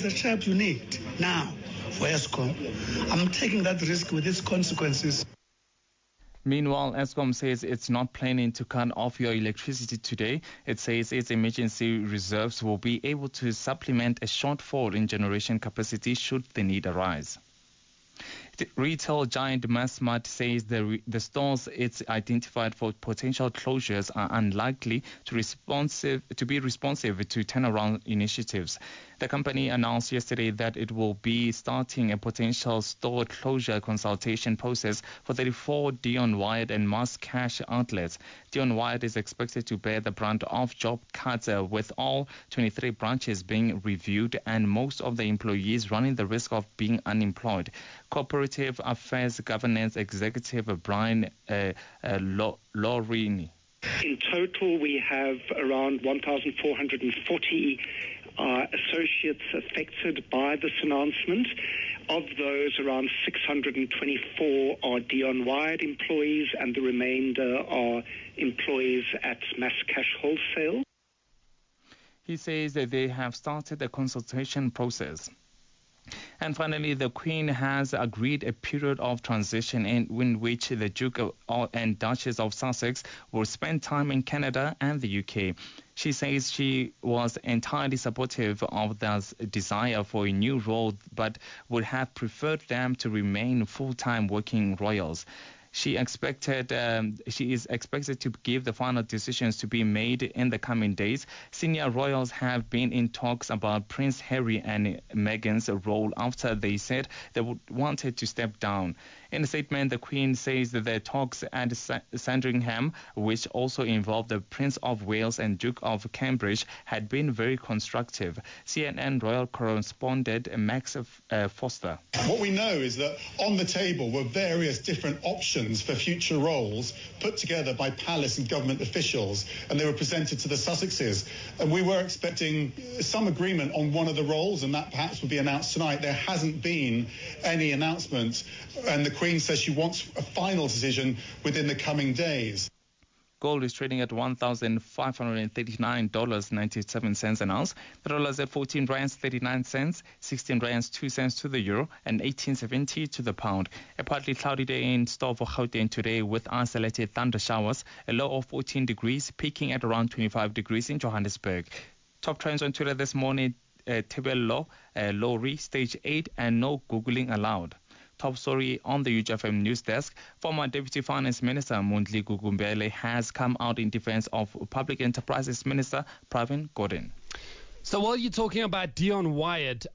the chap you need now for Eskom. I'm taking that risk with its consequences. Meanwhile, Eskom says it's not planning to cut off your electricity today. It says its emergency reserves will be able to supplement a shortfall in generation capacity should the need arise. The retail giant Massmart says the stores it's identified for potential closures are unlikely to be responsive to turnaround initiatives. The company announced yesterday that it will be starting a potential store closure consultation process for 34 Dion Wyatt and Mass Cash outlets. Dion Wyatt is expected to bear the brunt of job cuts, with all 23 branches being reviewed and most of the employees running the risk of being unemployed. Cooperative Affairs Governance Executive Brian Lorini. In total, we have around 1,440 associates affected by this announcement. Of those, around 624 are Dion Wyatt employees and the remainder are employees at Mass Cash Wholesale. He says that they have started the consultation process. And finally, the Queen has agreed a period of transition in which the Duke and Duchess of Sussex will spend time in Canada and the UK. She says she was entirely supportive of their desire for a new role, but would have preferred them to remain full-time working royals. She is expected to give the final decisions to be made in the coming days. Senior royals have been in talks about Prince Harry and Meghan's role after they said they wanted to step down. In a statement, the Queen says that the talks at Sandringham, which also involved the Prince of Wales and Duke of Cambridge, had been very constructive. CNN royal correspondent Max Foster. What we know is that on the table were various different options for future roles put together by palace and government officials, and they were presented to the Sussexes. And we were expecting some agreement on one of the roles, and that perhaps would be announced tonight. There hasn't been any announcement, and the Queen says she wants a final decision within the coming days. Gold is trading at $1,539.97 an ounce. The dollar is at 14 rands 39 cents, 16 rands 2 cents to the euro, and 18.70 to the pound. A partly cloudy day in store for Gauteng today with isolated thunder showers. A low of 14 degrees, peaking at around 25 degrees in Johannesburg. Top trends on Twitter this morning: Tebello, Lorry, stage 8, and no Googling allowed. Top story on the UJFM news desk: former Deputy Finance Minister Mondli Gugumbele has come out in defense of Public Enterprises Minister Pravin Gordhan. So while you're talking about Dion Wyatt,